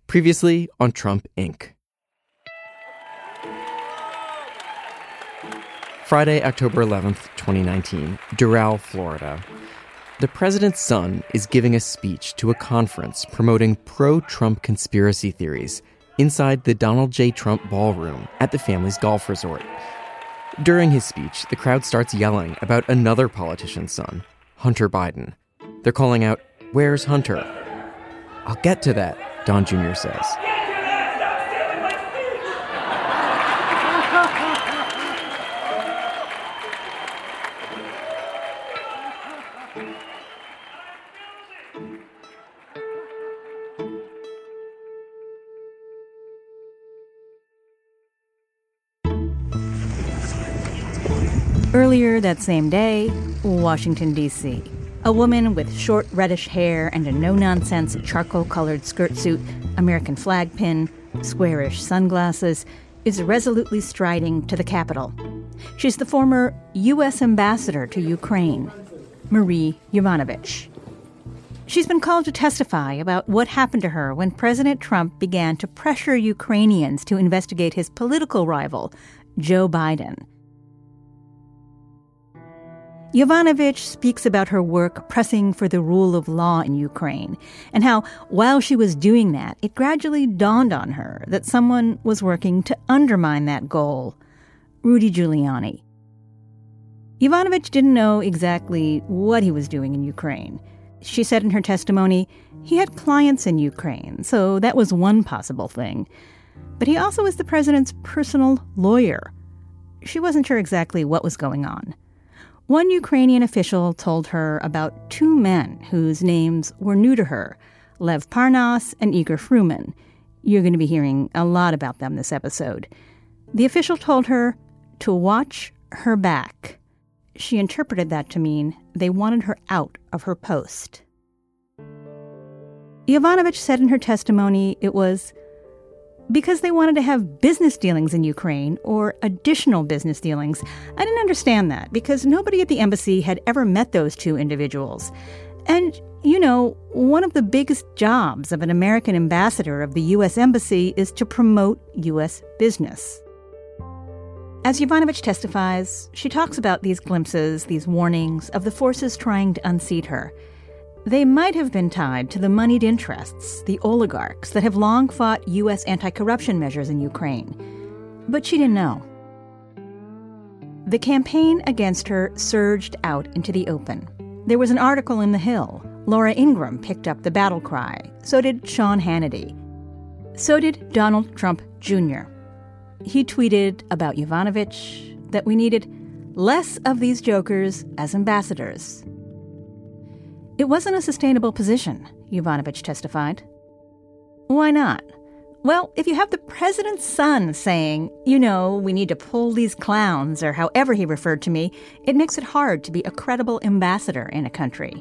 Previously on Trump Inc. Friday, October 11th, 2019, Doral, Florida. The president's son is giving a speech to a conference promoting pro-Trump conspiracy theories inside the Donald J. Trump ballroom at the family's golf resort. During his speech, the crowd starts yelling about another politician's son, Hunter Biden. They're calling out, "Where's Hunter?" "I'll get to that," Don Jr. says. Earlier that same day, Washington, D.C. A woman with short reddish hair and a no-nonsense charcoal-colored skirt suit, American flag pin, squarish sunglasses, is resolutely striding to the Capitol. She's the former U.S. ambassador to Ukraine, Marie Yovanovitch. She's been called to testify about what happened to her when President Trump began to pressure Ukrainians to investigate his political rival, Joe Biden. Yovanovitch speaks about her work pressing for the rule of law in Ukraine and how, while she was doing that, it gradually dawned on her that someone was working to undermine that goal, Rudy Giuliani. Yovanovitch didn't know exactly what he was doing in Ukraine. She said in her testimony he had clients in Ukraine, so that was one possible thing. But he also was the president's personal lawyer. She wasn't sure exactly what was going on. One Ukrainian official told her about two men whose names were new to her, Lev Parnas and Igor Fruman. You're going to be hearing a lot about them this episode. The official told her to watch her back. She interpreted that to mean they wanted her out of her post. Yovanovitch said in her testimony it was because they wanted to have business dealings in Ukraine or additional business dealings. I didn't understand that because nobody at the embassy had ever met those two individuals. And, you know, one of the biggest jobs of an American ambassador of the U.S. Embassy is to promote U.S. business. As Yovanovitch testifies, she talks about these glimpses, these warnings of the forces trying to unseat her. They might have been tied to the moneyed interests, the oligarchs that have long fought U.S. anti-corruption measures in Ukraine. But she didn't know. The campaign against her surged out into the open. There was an article in The Hill. Laura Ingraham picked up the battle cry. So did Sean Hannity. So did Donald Trump Jr. He tweeted about Yovanovitch that we needed less of these jokers as ambassadors. It wasn't a sustainable position, Yovanovitch testified. Why not? Well, if you have the president's son saying, you know, we need to pull these clowns, or however he referred to me, it makes it hard to be a credible ambassador in a country.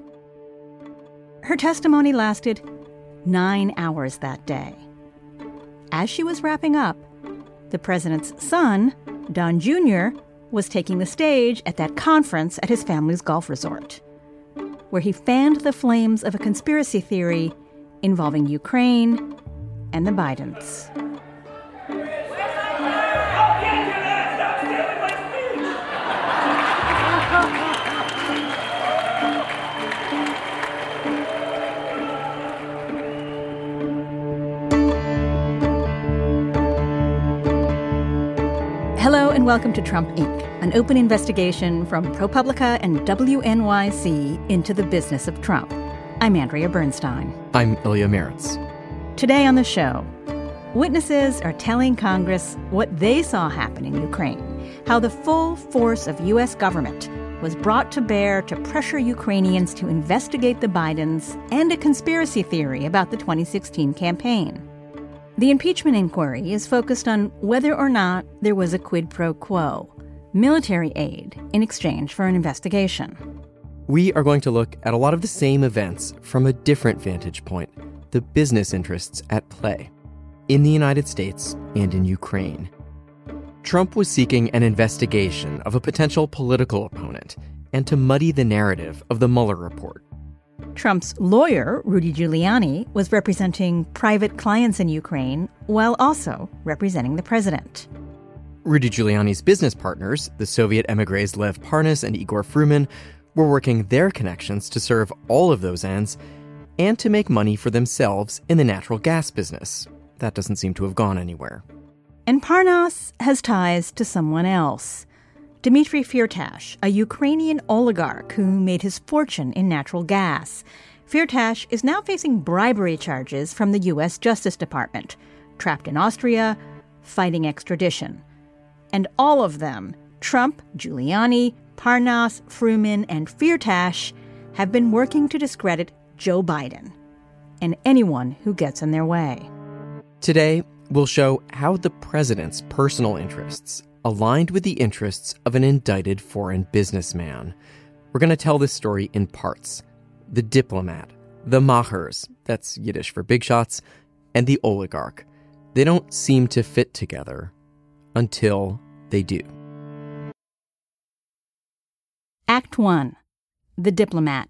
Her testimony lasted 9 hours that day. As she was wrapping up, the president's son, Don Jr., was taking the stage at that conference at his family's golf resort, where he fanned the flames of a conspiracy theory involving Ukraine and the Bidens. Hello and welcome to Trump Inc., an open investigation from ProPublica and WNYC into the business of Trump. I'm Andrea Bernstein. I'm Ilya Meritz. Today on the show, witnesses are telling Congress what they saw happen in Ukraine, how the full force of U.S. government was brought to bear to pressure Ukrainians to investigate the Bidens, and a conspiracy theory about the 2016 campaign. The impeachment inquiry is focused on whether or not there was a quid pro quo, military aid in exchange for an investigation. We are going to look at a lot of the same events from a different vantage point, the business interests at play, in the United States and in Ukraine. Trump was seeking an investigation of a potential political opponent and to muddy the narrative of the Mueller report. Trump's lawyer, Rudy Giuliani, was representing private clients in Ukraine while also representing the president. Rudy Giuliani's business partners, the Soviet emigres Lev Parnas and Igor Fruman, were working their connections to serve all of those ends and to make money for themselves in the natural gas business. That doesn't seem to have gone anywhere. And Parnas has ties to someone else. Dmitry Firtash, a Ukrainian oligarch who made his fortune in natural gas. Firtash is now facing bribery charges from the U.S. Justice Department, trapped in Austria, fighting extradition. And all of them, Trump, Giuliani, Parnas, Fruman, and Firtash, have been working to discredit Joe Biden and anyone who gets in their way. Today, we'll show how the president's personal interests aligned with the interests of an indicted foreign businessman. We're going to tell this story in parts. The diplomat, the Machers, that's Yiddish for big shots, and the oligarch. They don't seem to fit together until they do. Act 1. The Diplomat.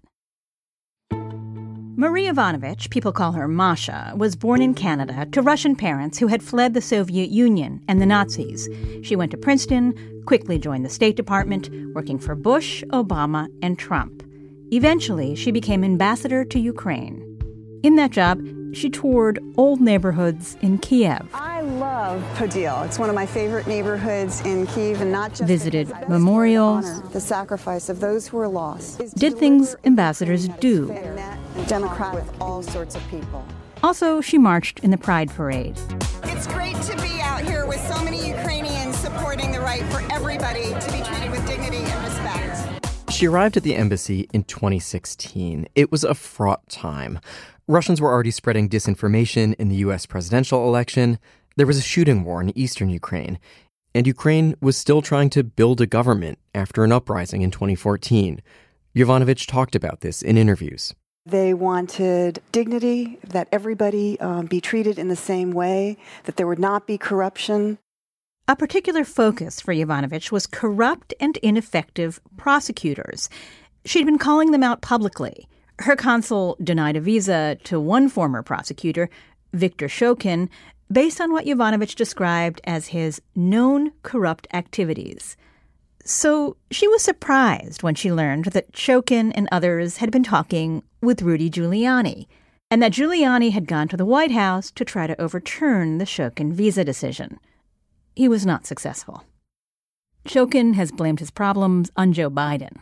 Marie Yovanovitch, people call her Masha, was born in Canada to Russian parents who had fled the Soviet Union and the Nazis. She went to Princeton, quickly joined the State Department, working for Bush, Obama, and Trump. Eventually, she became ambassador to Ukraine. In that job, she toured old neighborhoods in Kiev. I love Podil. It's one of my favorite neighborhoods in Kiev, and not just visited memorials, the sacrifice of those who were lost. Did things ambassadors do. Democrat with all sorts of people. Also, she marched in the Pride Parade. It's great to be out here with so many Ukrainians supporting the right for everybody to be treated with dignity and respect. She arrived at the embassy in 2016. It was a fraught time. Russians were already spreading disinformation in the U.S. presidential election. There was a shooting war in eastern Ukraine. And Ukraine was still trying to build a government after an uprising in 2014. Yovanovitch talked about this in interviews. They wanted dignity, that everybody be treated in the same way, that there would not be corruption. A particular focus for Yovanovitch was corrupt and ineffective prosecutors. She'd been calling them out publicly. Her consul denied a visa to one former prosecutor, Viktor Shokin, based on what Yovanovitch described as his known corrupt activities. So she was surprised when she learned that Shokin and others had been talking with Rudy Giuliani, and that Giuliani had gone to the White House to try to overturn the Shokin visa decision. He was not successful. Shokin has blamed his problems on Joe Biden.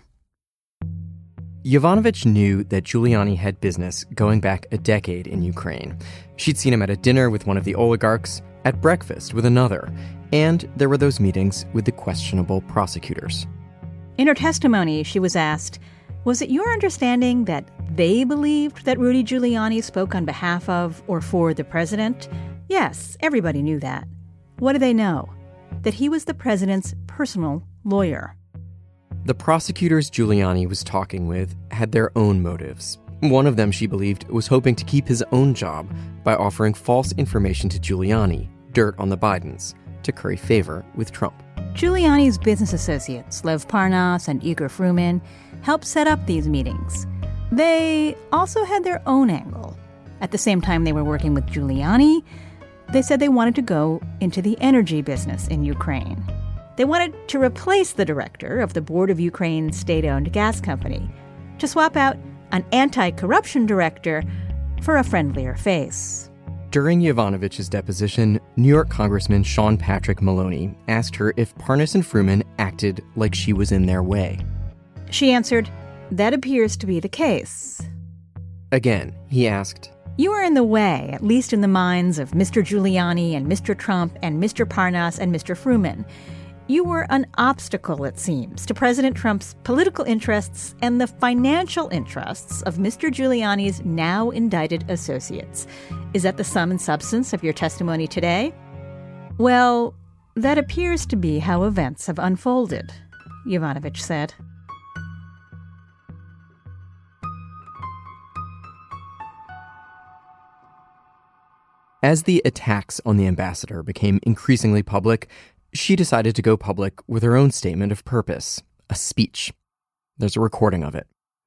Yovanovitch knew that Giuliani had business going back a decade in Ukraine. She'd seen him at a dinner with one of the oligarchs, at breakfast with another, and there were those meetings with the questionable prosecutors. In her testimony, she was asked, was it your understanding that they believed that Rudy Giuliani spoke on behalf of or for the president? Yes, everybody knew that. What do they know? That he was the president's personal lawyer. The prosecutors Giuliani was talking with had their own motives. One of them, she believed, was hoping to keep his own job by offering false information to Giuliani, dirt on the Bidens, to curry favor with Trump. Giuliani's business associates, Lev Parnas and Igor Fruman, helped set up these meetings. They also had their own angle. At the same time they were working with Giuliani, they said they wanted to go into the energy business in Ukraine. They wanted to replace the director of the board of Ukraine's state-owned gas company, to swap out an anti-corruption director for a friendlier face. During Yovanovitch's deposition, New York Congressman Sean Patrick Maloney asked her if Parnas and Fruman acted like she was in their way. She answered, "That appears to be the case." Again, he asked, "You are in the way, at least in the minds of Mr. Giuliani and Mr. Trump and Mr. Parnas and Mr. Fruman. You were an obstacle, it seems, to President Trump's political interests and the financial interests of Mr. Giuliani's now indicted associates. Is that the sum and substance of your testimony today?" "Well, that appears to be how events have unfolded," Yovanovitch said. As the attacks on the ambassador became increasingly public, she decided to go public with her own statement of purpose, a speech. There's a recording of it.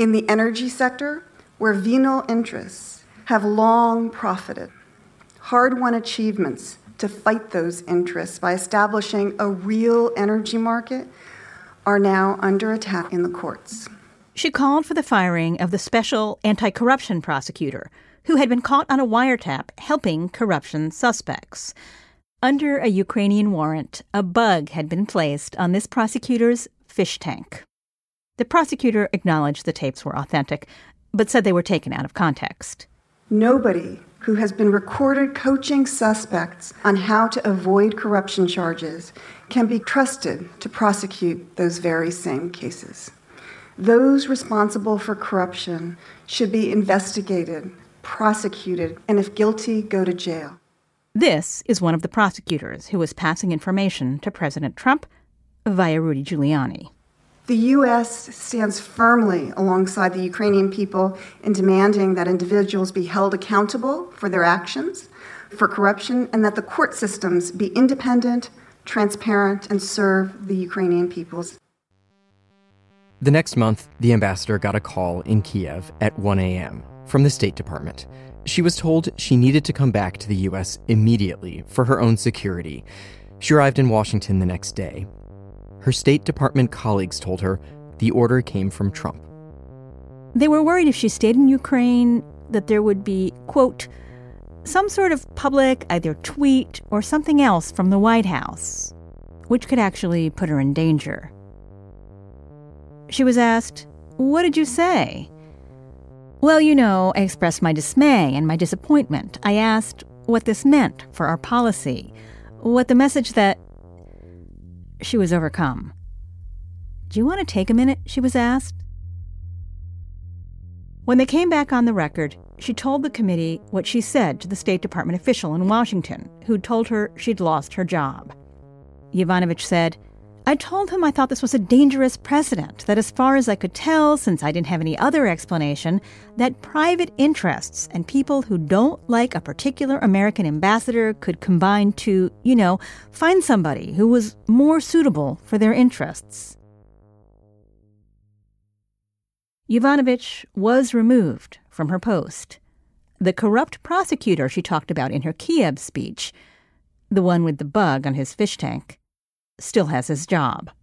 In the energy sector, where venal interests have long profited, hard-won achievements to fight those interests by establishing a real energy market are now under attack in the courts. She called for the firing of the special anti-corruption prosecutor, who had been caught on a wiretap helping corruption suspects. Under a Ukrainian warrant, a bug had been placed on this prosecutor's fish tank. The prosecutor acknowledged the tapes were authentic, but said they were taken out of context. Nobody who has been recorded coaching suspects on how to avoid corruption charges can be trusted to prosecute those very same cases. Those responsible for corruption should be investigated, prosecuted, and if guilty, go to jail. This is one of the prosecutors who was passing information to President Trump via Rudy Giuliani. The U.S. stands firmly alongside the Ukrainian people in demanding that individuals be held accountable for their actions, for corruption, and that the court systems be independent, transparent, and serve the Ukrainian peoples. The next month, the ambassador got a call in Kiev at 1 a.m. from the State Department. She was told she needed to come back to the U.S. immediately for her own security. She arrived in Washington the next day. Her State Department colleagues told her the order came from Trump. They were worried if she stayed in Ukraine that there would be, quote, some sort of public either tweet or something else from the White House, which could actually put her in danger. She was asked, "What did you say?" "Well, I expressed my dismay and my disappointment. I asked what this meant for our policy, what the message that..." She was overcome. "Do you want to take a minute?" she was asked. When they came back on the record, she told the committee what she said to the State Department official in Washington, who'd told her she'd lost her job. Yovanovitch said, "I told him I thought this was a dangerous precedent, that as far as I could tell, since I didn't have any other explanation, that private interests and people who don't like a particular American ambassador could combine to, find somebody who was more suitable for their interests." Yovanovitch was removed from her post. The corrupt prosecutor she talked about in her Kiev speech, the one with the bug on his fish tank, still has his job.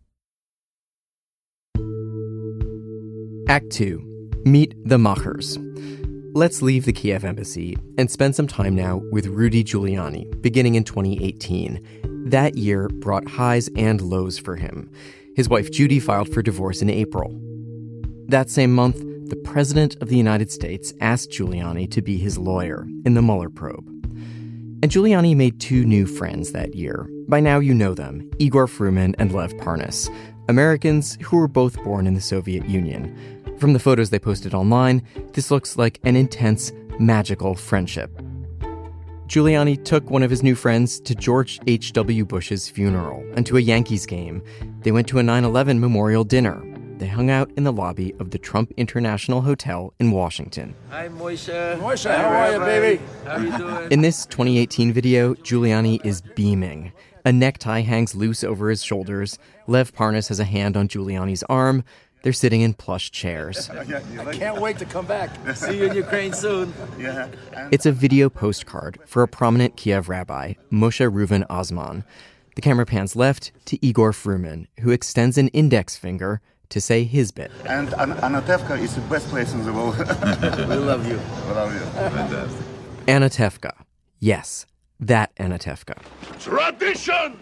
Act 2. Meet the Machers. Let's leave the Kiev embassy and spend some time now with Rudy Giuliani, beginning in 2018. That year brought highs and lows for him. His wife Judy filed for divorce in April. That same month, the President of the United States asked Giuliani to be his lawyer in the Mueller probe. And Giuliani made two new friends that year. By now you know them, Igor Fruman and Lev Parnas, Americans who were both born in the Soviet Union. From the photos they posted online, this looks like an intense, magical friendship. Giuliani took one of his new friends to George H.W. Bush's funeral and to a Yankees game. They went to a 9/11 memorial dinner. They hung out in the lobby of the Trump International Hotel in Washington. Hi, Moishe. Moishe, how are you, baby? How you doing? In this 2018 video, Giuliani is beaming. A necktie hangs loose over his shoulders. Lev Parnas has a hand on Giuliani's arm. They're sitting in plush chairs. I can't wait to come back. See you in Ukraine soon. Yeah. It's a video postcard for a prominent Kiev rabbi, Moshe Reuven Osman. The camera pans left to Igor Fruman, who extends an index finger to say his bit. And Anatevka is the best place in the world. We love you. We love you. Fantastic. Anatevka. Yes, that Anatevka. Tradition!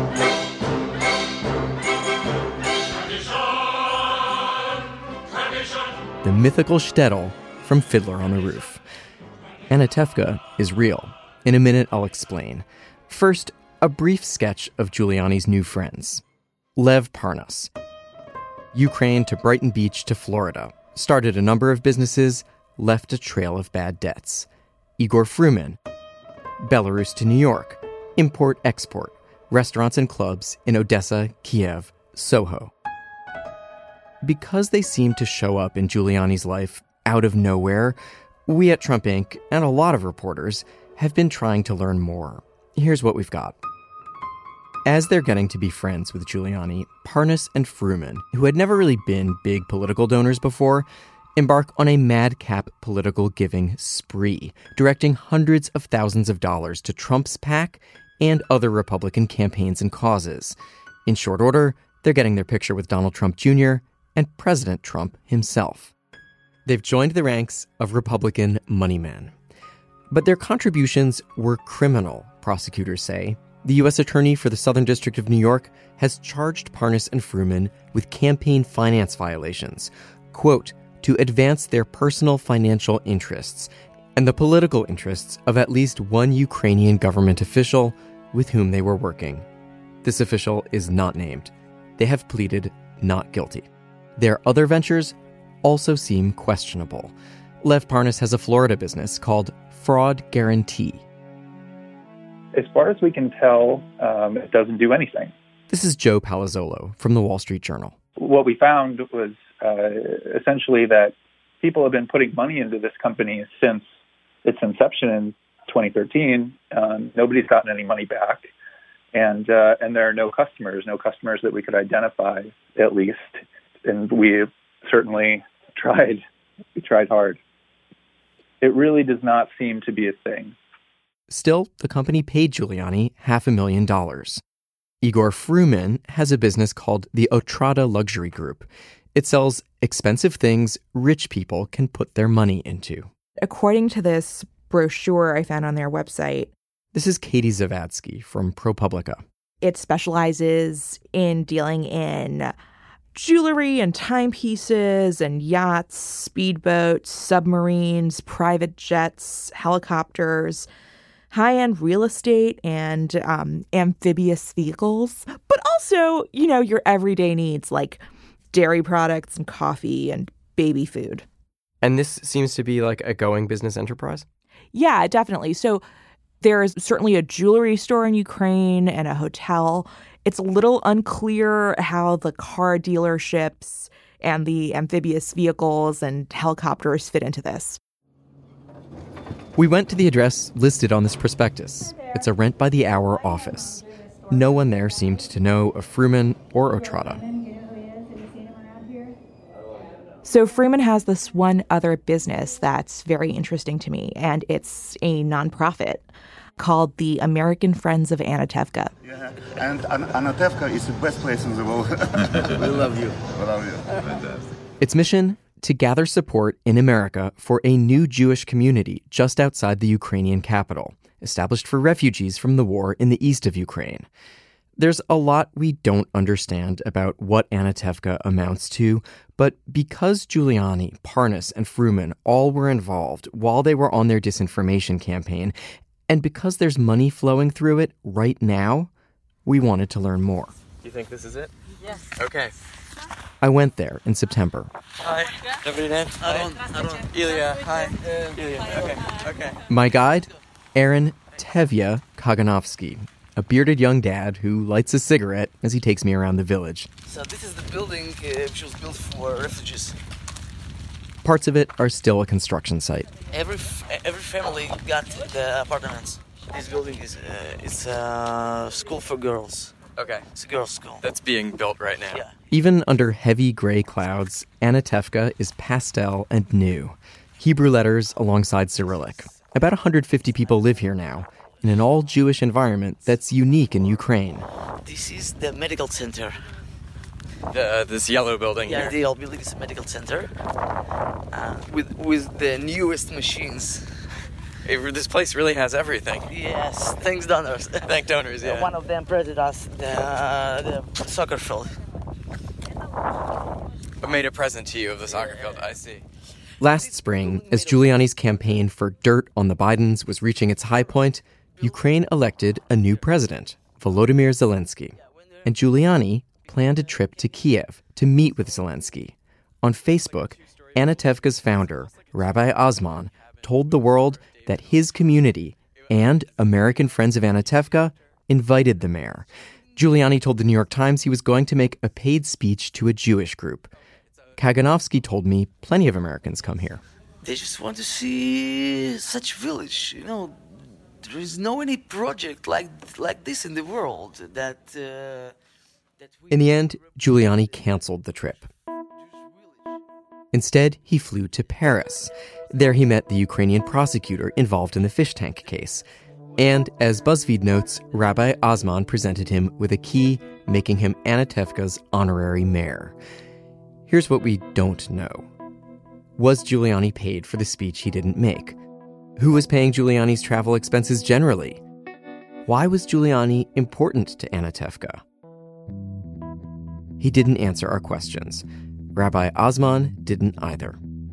The mythical shtetl from Fiddler on the Roof. Anatevka is real. In a minute, I'll explain. First, a brief sketch of Giuliani's new friends. Lev Parnas. Ukraine to Brighton Beach to Florida. Started a number of businesses, left a trail of bad debts. Igor Fruman. Belarus to New York. Import-export. Restaurants and clubs in Odessa, Kiev, Soho. Because they seem to show up in Giuliani's life out of nowhere, we at Trump Inc. and a lot of reporters have been trying to learn more. Here's what we've got. As they're getting to be friends with Giuliani, Parnas and Fruman, who had never really been big political donors before, embark on a madcap political giving spree, directing hundreds of thousands of dollars to Trump's PAC and other Republican campaigns and causes. In short order, they're getting their picture with Donald Trump Jr. and President Trump himself. They've joined the ranks of Republican money men. But their contributions were criminal, prosecutors say. The U.S. Attorney for the Southern District of New York has charged Parnas and Fruman with campaign finance violations, quote, to advance their personal financial interests and the political interests of at least one Ukrainian government official with whom they were working. This official is not named. They have pleaded not guilty. Their other ventures also seem questionable. Lev Parnas has a Florida business called Fraud Guarantee. As far as we can tell, it doesn't do anything. This is Joe Palazzolo from the Wall Street Journal. What we found was essentially that people have been putting money into this company since its inception in 2013. Nobody's gotten any money back. And there are no customers that we could identify, at least. And we certainly tried. We tried hard. It really does not seem to be a thing. Still, the company paid Giuliani $500,000. Igor Fruman has a business called the Otrada Luxury Group. It sells expensive things rich people can put their money into. According to this brochure I found on their website, this is Katie Zavadsky from ProPublica. It specializes in dealing in jewelry and timepieces and yachts, speedboats, submarines, private jets, helicopters, high-end real estate, and amphibious vehicles, but also, your everyday needs like dairy products and coffee and baby food. And this seems to be like a going business enterprise? Yeah, definitely. So there is certainly a jewelry store in Ukraine and a hotel. It's a little unclear how the car dealerships and the amphibious vehicles and helicopters fit into this. We went to the address listed on this prospectus. It's a rent-by-the-hour office. No one there seemed to know of Fruman or Otrada. So Fruman has this one other business that's very interesting to me, and it's a nonprofit called the American Friends of Anatevka. Yeah, and Anatevka is the best place in the world. We love you. We love you. Fantastic. Its mission? To gather support in America for a new Jewish community just outside the Ukrainian capital, established for refugees from the war in the east of Ukraine. There's a lot we don't understand about what Anatevka amounts to, but because Giuliani, Parnas, and Fruman all were involved while they were on their disinformation campaign, and because there's money flowing through it right now, we wanted to learn more. You think this is it? Yes. Okay. I went there in September. Hi. Добрый день. Aaron. Ilya. Hi. Ilya. Okay. My guide, Aaron Tevye Kaganovsky, a bearded young dad who lights a cigarette as he takes me around the village. So this is the building which was built for refugees. Parts of it are still a construction site. Every family got the apartments. This building is it's a school for girls. Okay. It's a girls' school. That's being built right now. Yeah. Even under heavy gray clouds, Anatevka is pastel and new. Hebrew letters alongside Cyrillic. About 150 people live here now, in an all-Jewish environment that's unique in Ukraine. This is the medical center. This yellow building Yeah, here. the yellow building is a medical center. With the newest machines. This place really has everything. Yes, thanks donors. Thank donors, yeah. One of them printed us the soccer field. I made a present to you of the soccer field, I see. Last spring, as Giuliani's campaign for dirt on the Bidens was reaching its high point, Ukraine elected a new president, Volodymyr Zelensky. And Giuliani planned a trip to Kiev to meet with Zelensky. On Facebook, Anatevka's founder, Rabbi Osman, told the world that his community and American Friends of Anatevka invited the mayor. Giuliani told the New York Times he was going to make a paid speech to a Jewish group. Kaganovsky told me plenty of Americans come here. They just want to see such village. There is no any project like this in the world that In the end, Giuliani canceled the trip. Instead, he flew to Paris. There he met the Ukrainian prosecutor involved in the fish tank case. And, as BuzzFeed notes, Rabbi Osman presented him with a key, making him Anatevka's honorary mayor. Here's what we don't know. Was Giuliani paid for the speech he didn't make? Who was paying Giuliani's travel expenses generally? Why was Giuliani important to Anatevka? He didn't answer our questions. Rabbi Osman didn't either.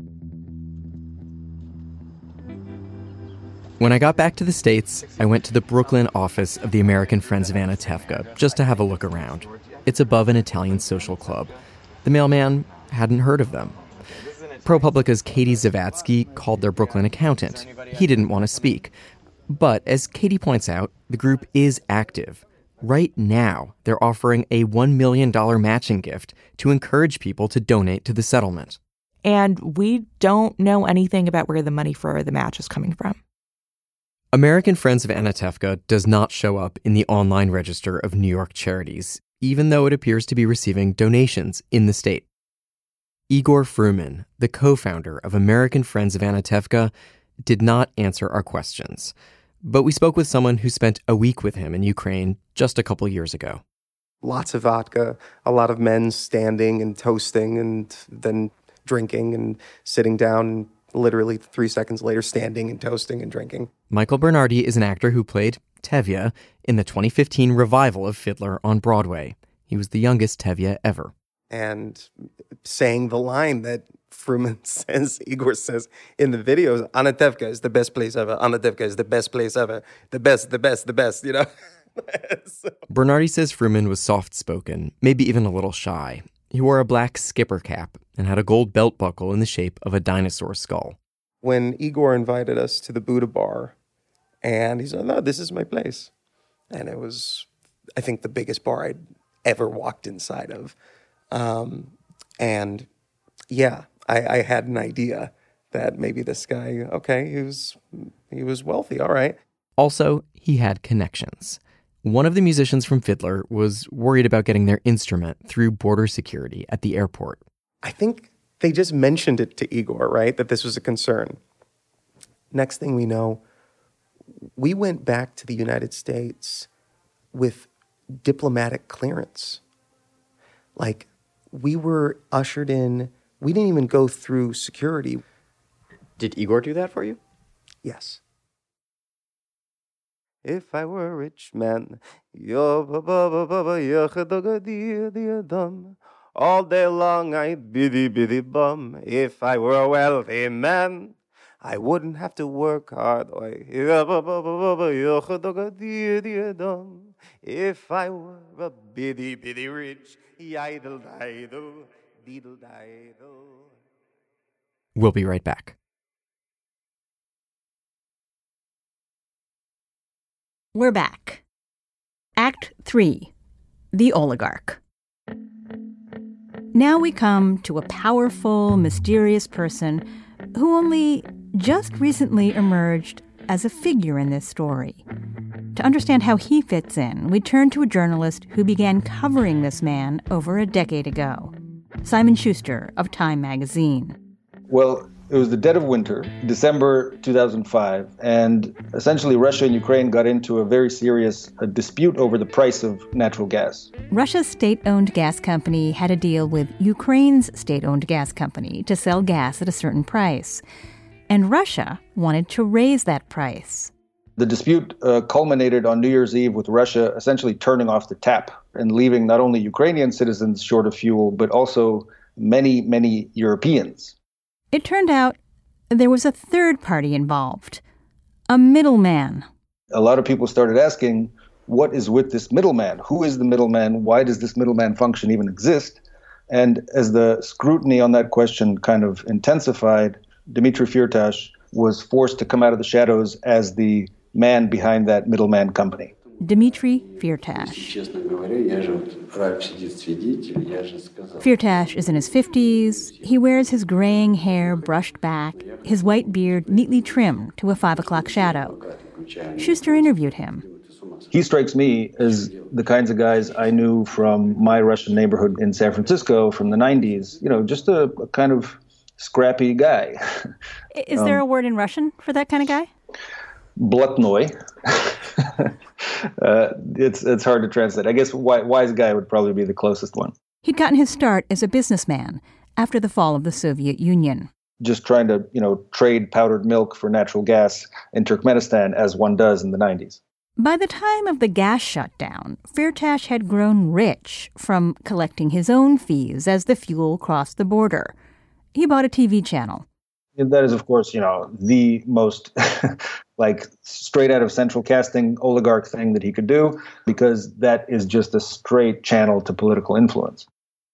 When I got back to the States, I went to the Brooklyn office of the American Friends of Anatevka just to have a look around. It's above an Italian social club. The mailman hadn't heard of them. ProPublica's Katie Zavatsky called their Brooklyn accountant. He didn't want to speak. But as Katie points out, the group is active. Right now, they're offering a $1 million matching gift to encourage people to donate to the settlement. And we don't know anything about where the money for the match is coming from. American Friends of Anatevka does not show up in the online register of New York charities, even though it appears to be receiving donations in the state. Igor Fruman, the co-founder of American Friends of Anatevka, did not answer our questions. But we spoke with someone who spent a week with him in Ukraine just a couple years ago. Lots of vodka, a lot of men standing and toasting and then drinking and sitting down and literally 3 seconds later standing and toasting and drinking. Michael Bernardi is an actor who played Tevye in the 2015 revival of Fiddler on Broadway. He was the youngest Tevye ever. And saying the line that Fruman says, Igor says in the videos, Anatevka is the best place ever. Anatevka is the best place ever. The best, you know? So. Bernardi says Fruman was soft-spoken, maybe even a little shy. He wore a black skipper cap and had a gold belt buckle in the shape of a dinosaur skull. When Igor invited us to the Buddha bar, and he said, no, this is my place. And it was, I think, the biggest bar I'd ever walked inside of. And yeah, I had an idea that maybe this guy, okay, he was wealthy, all right. Also, he had connections. One of the musicians from Fiddler was worried about getting their instrument through border security at the airport. I think they just mentioned it to Igor, right, that this was a concern. Next thing we know, we went back to the United States with diplomatic clearance. Like, we were ushered in. We didn't even go through security. Did Igor do that for you? Yes. If I were a rich man, all day long I'd biddy bum. If I were a wealthy man, I wouldn't have to work hard. If I were a biddy rich, We'll be right back. We're back. Act 3, The Oligarch. Now we come to a powerful, mysterious person who only just recently emerged as a figure in this story. To understand how he fits in, we turn to a journalist who began covering this man over a decade ago, Simon Schuster of Time magazine. Well, it was the dead of winter, December 2005, and essentially Russia and Ukraine got into a very serious dispute over the price of natural gas. Russia's state-owned gas company had a deal with Ukraine's state-owned gas company to sell gas at a certain price. And Russia wanted to raise that price. The dispute culminated on New Year's Eve with Russia essentially turning off the tap and leaving not only Ukrainian citizens short of fuel, but also many, many Europeans. It turned out there was a third party involved, a middleman. A lot of people started asking, what is with this middleman? Who is the middleman? Why does this middleman function even exist? And as the scrutiny on that question kind of intensified, Dmitry Firtash was forced to come out of the shadows as the man behind that middleman company. Dmitry Firtash. Firtash is in his 50s. He wears his graying hair brushed back, his white beard neatly trimmed to a 5 o'clock shadow. Schuster interviewed him. He strikes me as the kinds of guys I knew from my Russian neighborhood in San Francisco from the 90s. You know, just a kind of scrappy guy. Is there a word in Russian for that kind of guy? Blotnoy. It's hard to translate. I guess wise guy would probably be the closest one. He'd gotten his start as a businessman after the fall of the Soviet Union. Just trying to, trade powdered milk for natural gas in Turkmenistan as one does in the 90s. By the time of the gas shutdown, Firtash had grown rich from collecting his own fees as the fuel crossed the border. He bought a TV channel. That is, of course, the most straight out of central casting oligarch thing that he could do, because that is just a straight channel to political influence.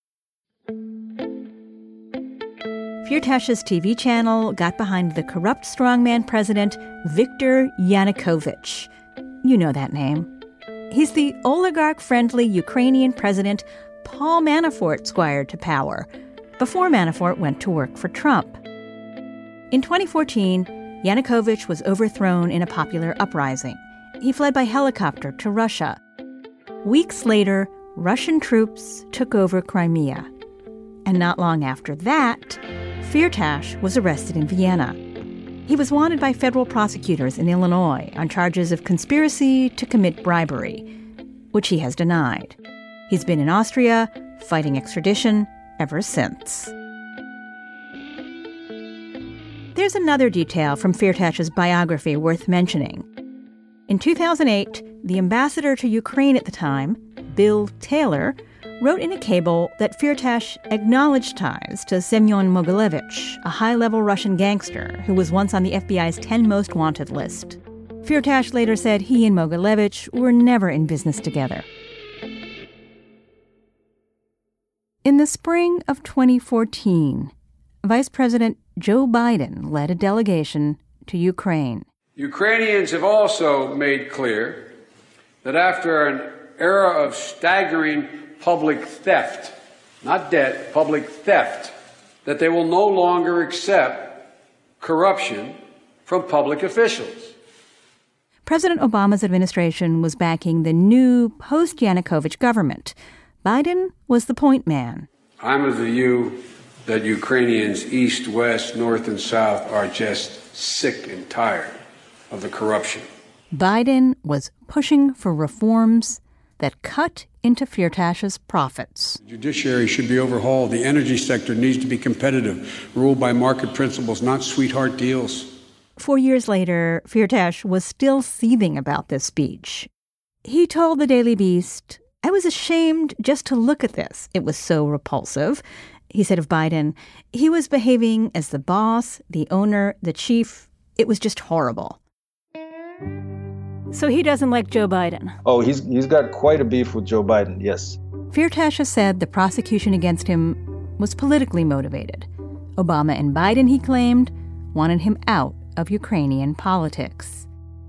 Firtash's TV channel got behind the corrupt strongman president Viktor Yanukovych. You know that name. He's the oligarch-friendly Ukrainian president Paul Manafort squired to power before Manafort went to work for Trump. In 2014, Yanukovych was overthrown in a popular uprising. He fled by helicopter to Russia. Weeks later, Russian troops took over Crimea. And not long after that, Firtash was arrested in Vienna. He was wanted by federal prosecutors in Illinois on charges of conspiracy to commit bribery, which he has denied. He's been in Austria, fighting extradition ever since. There's another detail from Firtash's biography worth mentioning. In 2008, the ambassador to Ukraine at the time, Bill Taylor, wrote in a cable that Firtash acknowledged ties to Semyon Mogilevich, a high-level Russian gangster who was once on the FBI's 10 most wanted list. Firtash later said he and Mogilevich were never in business together. In the spring of 2014, Vice President Joe Biden led a delegation to Ukraine. Ukrainians have also made clear that after an era of staggering public theft, not debt, public theft, that they will no longer accept corruption from public officials. President Obama's administration was backing the new post-Yanukovych government. Biden was the point man. I'm of the view that Ukrainians, east, west, north, and south, are just sick and tired of the corruption. Biden was pushing for reforms that cut into Firtash's profits. The judiciary should be overhauled. The energy sector needs to be competitive, ruled by market principles, not sweetheart deals. 4 years later, Firtash was still seething about this speech. He told the Daily Beast, "I was ashamed just to look at this. It was so repulsive." He said of Biden, he was behaving as the boss, the owner, the chief. It was just horrible. So he doesn't like Joe Biden. Oh, he's got quite a beef with Joe Biden, yes. Firtash has said the prosecution against him was politically motivated. Obama and Biden, he claimed, wanted him out of Ukrainian politics.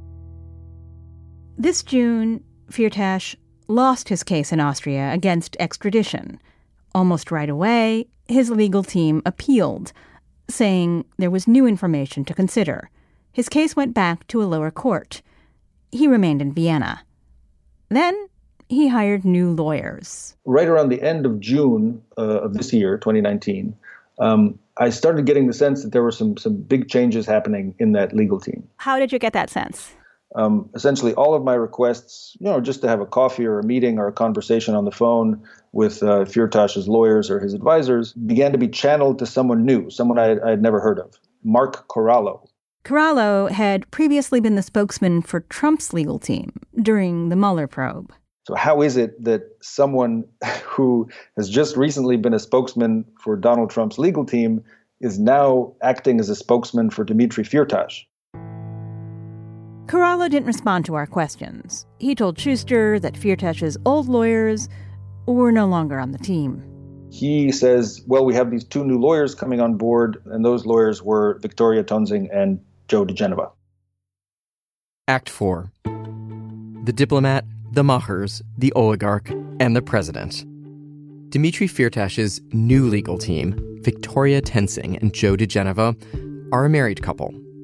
This June, Firtash lost his case in Austria against extradition. Almost right away, his legal team appealed, saying there was new information to consider. His case went back to a lower court. He remained in Vienna. Then he hired new lawyers. Right around the end of June of this year, 2019, I started getting the sense that there were some big changes happening in that legal team. How did you get that sense? Essentially, all of my requests, just to have a coffee or a meeting or a conversation on the phone with Firtash's lawyers or his advisors, began to be channeled to someone new, someone I had never heard of, Mark Corallo. Corallo had previously been the spokesman for Trump's legal team during the Mueller probe. So how is it that someone who has just recently been a spokesman for Donald Trump's legal team is now acting as a spokesman for Dmitry Firtash? Corallo didn't respond to our questions. He told Schuster that Firtash's old lawyers were no longer on the team. He says, well, we have these two new lawyers coming on board, and those lawyers were Victoria Toensing and Joe diGenova. Act 4. The diplomat, the Machers, the oligarch, and the president. Dmitry Firtash's new legal team, Victoria Toensing and Joe diGenova, are a married couple.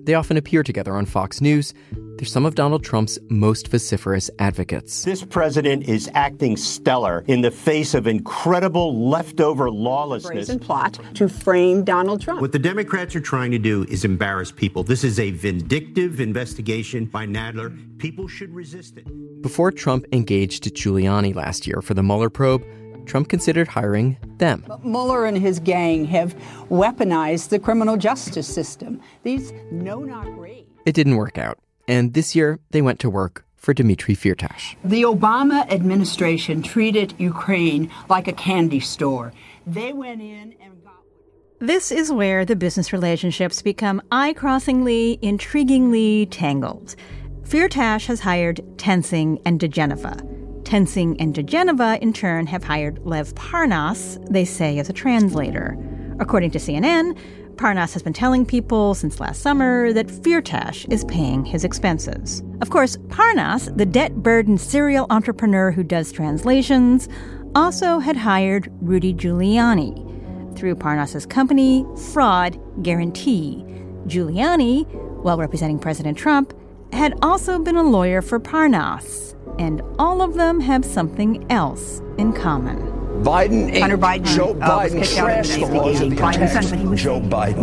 They often appear together on Fox News. They're some of Donald Trump's most vociferous advocates. This president is acting stellar in the face of incredible leftover lawlessness. Brazen plot to frame Donald Trump. What the Democrats are trying to do is embarrass people. This is a vindictive investigation by Nadler. People should resist it. Before Trump engaged Giuliani last year for the Mueller probe, Trump considered hiring them. But Mueller and his gang have weaponized the criminal justice system. These no-knock raids. It didn't work out, and this year they went to work for Dmitry Firtash. The Obama administration treated Ukraine like a candy store. They went in and got... This is where the business relationships become eye-crossingly, intriguingly tangled. Firtash has hired Tensing and diGenova. Tensing and diGenova, in turn, have hired Lev Parnas, they say, as a translator. According to CNN, Parnas has been telling people since last summer that Firtash is paying his expenses. Of course, Parnas, the debt-burdened serial entrepreneur who does translations, also had hired Rudy Giuliani through Parnas's company, Fraud Guarantee. Giuliani, while representing President Trump, had also been a lawyer for Parnas. And all of them have something else in common. Hunter Biden, Joe Biden trashed the laws of the tax. Joe Biden.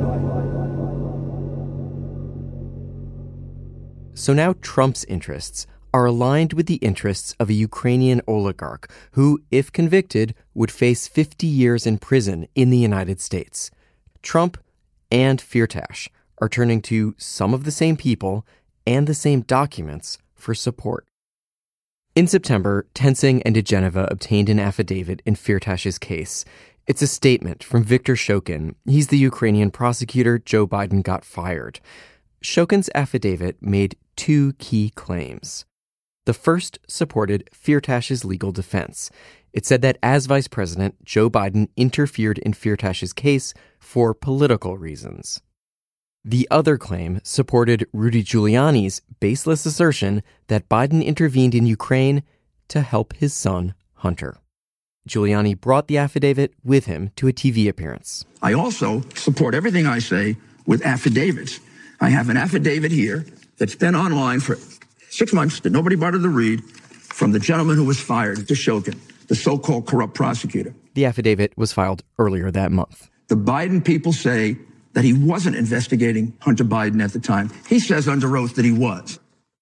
So now Trump's interests are aligned with the interests of a Ukrainian oligarch who, if convicted, would face 50 years in prison in the United States. Trump and Firtash are turning to some of the same people and the same documents for support. In September, Tensing and diGenova obtained an affidavit in Firtash's case. It's a statement from Viktor Shokin. He's the Ukrainian prosecutor Joe Biden got fired. Shokin's affidavit made two key claims. The first supported Firtash's legal defense. It said that as vice president, Joe Biden interfered in Firtash's case for political reasons. The other claim supported Rudy Giuliani's baseless assertion that Biden intervened in Ukraine to help his son, Hunter. Giuliani brought the affidavit with him to a TV appearance. I also support everything I say with affidavits. I have an affidavit here that's been online for 6 months that nobody bothered to read from the gentleman who was fired, to Shokin, the so-called corrupt prosecutor. The affidavit was filed earlier that month. The Biden people say that he wasn't investigating Hunter Biden at the time. He says under oath that he was.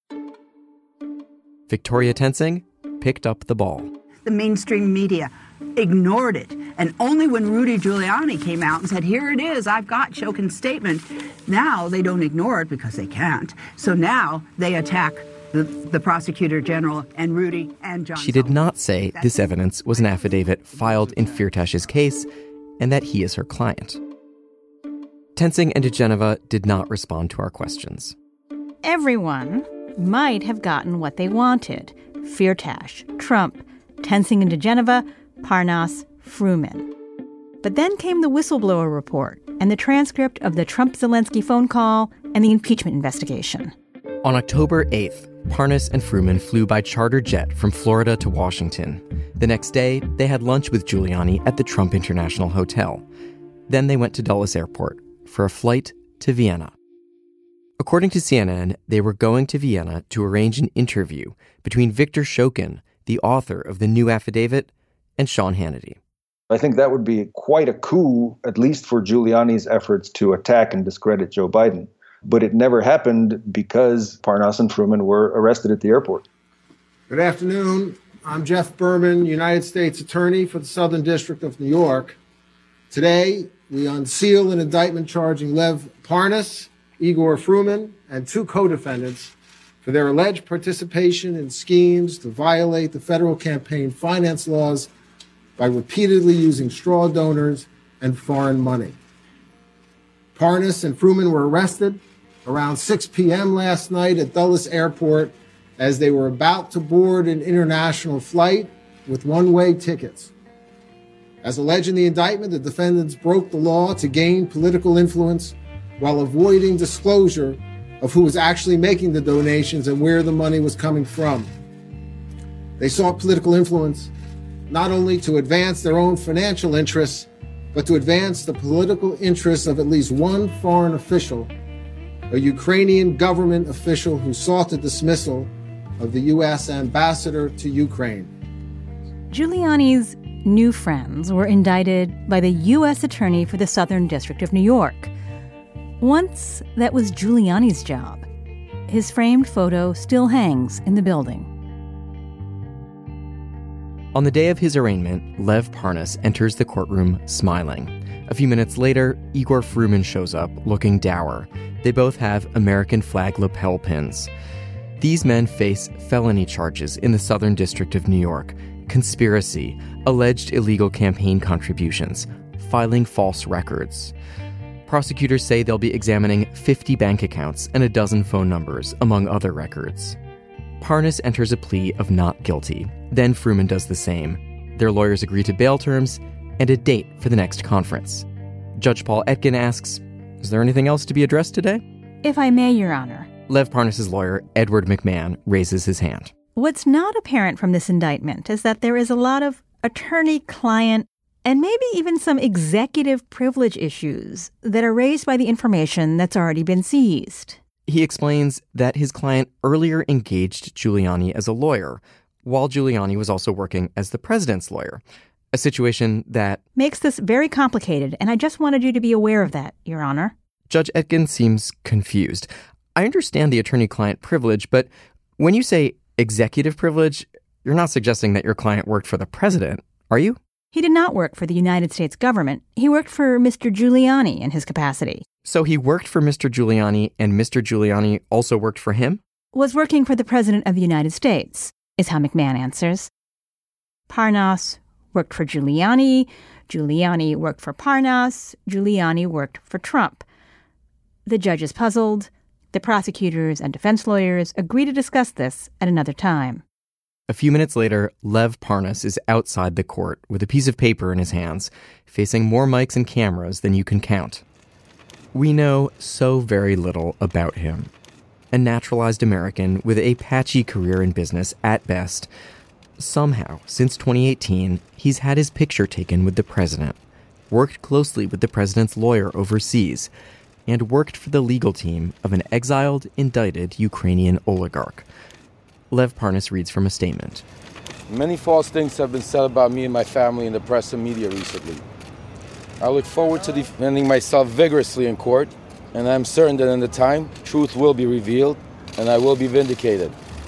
Victoria Tensing picked up the ball. The mainstream media ignored it. And only when Rudy Giuliani came out and said, here it is, I've got Shokin's statement, now they don't ignore it because they can't. So now they attack the prosecutor general and Rudy and John. She did not say this evidence was an affidavit filed in Firtash's case and that he is her client. Tensing and diGenova did not respond to our questions. Everyone might have gotten what they wanted. Firtash, Trump, Tensing and diGenova, Parnas, Fruman. But then came the whistleblower report and the transcript of the Trump-Zelensky phone call and the impeachment investigation. On October 8th, Parnas and Fruman flew by charter jet from Florida to Washington. The next day, they had lunch with Giuliani at the Trump International Hotel. Then they went to Dulles Airport for a flight to Vienna. According to CNN, they were going to Vienna to arrange an interview between Viktor Shokin, the author of the new affidavit, and Sean Hannity. I think that would be quite a coup, at least for Giuliani's efforts to attack and discredit Joe Biden. But it never happened because Parnas and Fruman were arrested at the airport. Good afternoon. I'm Jeff Berman, United States Attorney for the Southern District of New York. Today, we unseal an indictment charging Lev Parnas, Igor Fruman, and two co-defendants for their alleged participation in schemes to violate the federal campaign finance laws by repeatedly using straw donors and foreign money. Parnas and Fruman were arrested around 6 p.m. last night at Dulles Airport as they were about to board an international flight with one-way tickets. As alleged in the indictment, the defendants broke the law to gain political influence while avoiding disclosure of who was actually making the donations and where the money was coming from. They sought political influence not only to advance their own financial interests, but to advance the political interests of at least one foreign official a Ukrainian government official who sought the dismissal of the U.S. ambassador to Ukraine. Giuliani's new friends were indicted by the U.S. Attorney for the Southern District of New York. Once that was Giuliani's job. His framed photo still hangs in the building. On the day of his arraignment, Lev Parnas enters the courtroom smiling. A few minutes later, Igor Fruman shows up, looking dour. They both have American flag lapel pins. These men face felony charges in the Southern District of New York: conspiracy, alleged illegal campaign contributions, filing false records. Prosecutors say they'll be examining 50 bank accounts and a dozen phone numbers, among other records. Parnas enters a plea of not guilty. Then Fruman does the same. Their lawyers agree to bail terms and a date for the next conference. Judge Paul Etkin asks, "Is there anything else to be addressed today?" If I may, Your Honor. Lev Parnas' lawyer, Edward McMahon, raises his hand. What's not apparent from this indictment is that there is a lot of attorney-client and maybe even some executive privilege issues that are raised by the information that's already been seized. He explains that his client earlier engaged Giuliani as a lawyer, while Giuliani was also working as the president's lawyer, a situation that makes this very complicated, and I just wanted you to be aware of that, Your Honor. Judge Etkin seems confused. I understand the attorney-client privilege, but when you say executive privilege, you're not suggesting that your client worked for the president, are you? He did not work for the United States government. He worked for Mr. Giuliani in his capacity. So he worked for Mr. Giuliani, and Mr. Giuliani also worked for him? Was working for the President of the United States, is how McMahon answers. Parnas worked for Giuliani. Giuliani worked for Parnas. Giuliani worked for Trump. The judge is puzzled. The prosecutors and defense lawyers agree to discuss this at another time. A few minutes later, Lev Parnas is outside the court with a piece of paper in his hands, facing more mics and cameras than you can count. We know so very little about him. A naturalized American with a patchy career in business at best. Somehow, since 2018, he's had his picture taken with the president, worked closely with the president's lawyer overseas, and worked for the legal team of an exiled, indicted Ukrainian oligarch. Lev Parnas reads from a statement. Many false things have been said about me and my family in the press and media recently. I look forward to defending myself vigorously in court, and I'm certain that in the time, truth will be revealed and I will be vindicated.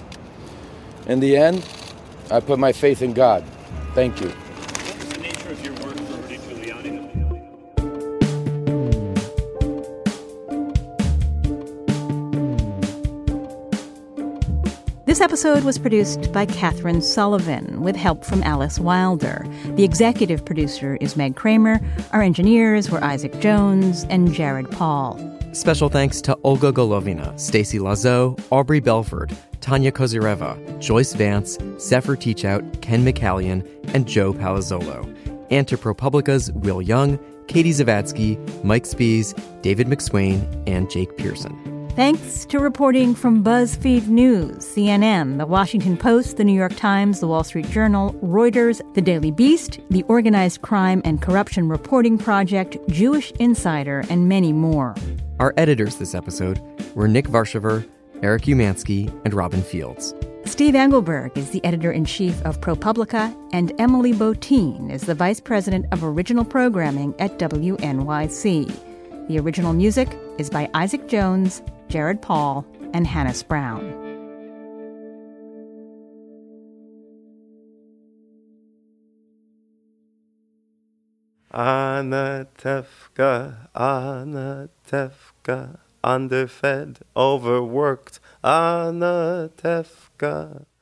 In the end, I put my faith in God. Thank you. What was the nature of your work for Rudy Giuliani? This episode was produced by Catherine Sullivan with help from Alice Wilder. The executive producer is Meg Kramer. Our engineers were Isaac Jones and Jared Paul. Special thanks to Olga Golovina, Stacy Lazo, Aubrey Belford, Tanya Kozireva, Joyce Vance, Zephyr Teachout, Ken McCallion, and Joe Palazzolo. And to ProPublica's Will Young, Katie Zavadsky, Mike Spees, David McSwain, and Jake Pearson. Thanks to reporting from BuzzFeed News, CNN, The Washington Post, The New York Times, The Wall Street Journal, Reuters, The Daily Beast, The Organized Crime and Corruption Reporting Project, Jewish Insider, and many more. Our editors this episode were Nick Varshaver, Eric Umansky, and Robin Fields. Steve Engelberg is the editor-in-chief of ProPublica, and Emily Botein is the vice president of original programming at WNYC. The original music is by Isaac Jones, Jared Paul, and Hannes Brown. Anatevka, Anatevka, underfed, overworked, Anatevka.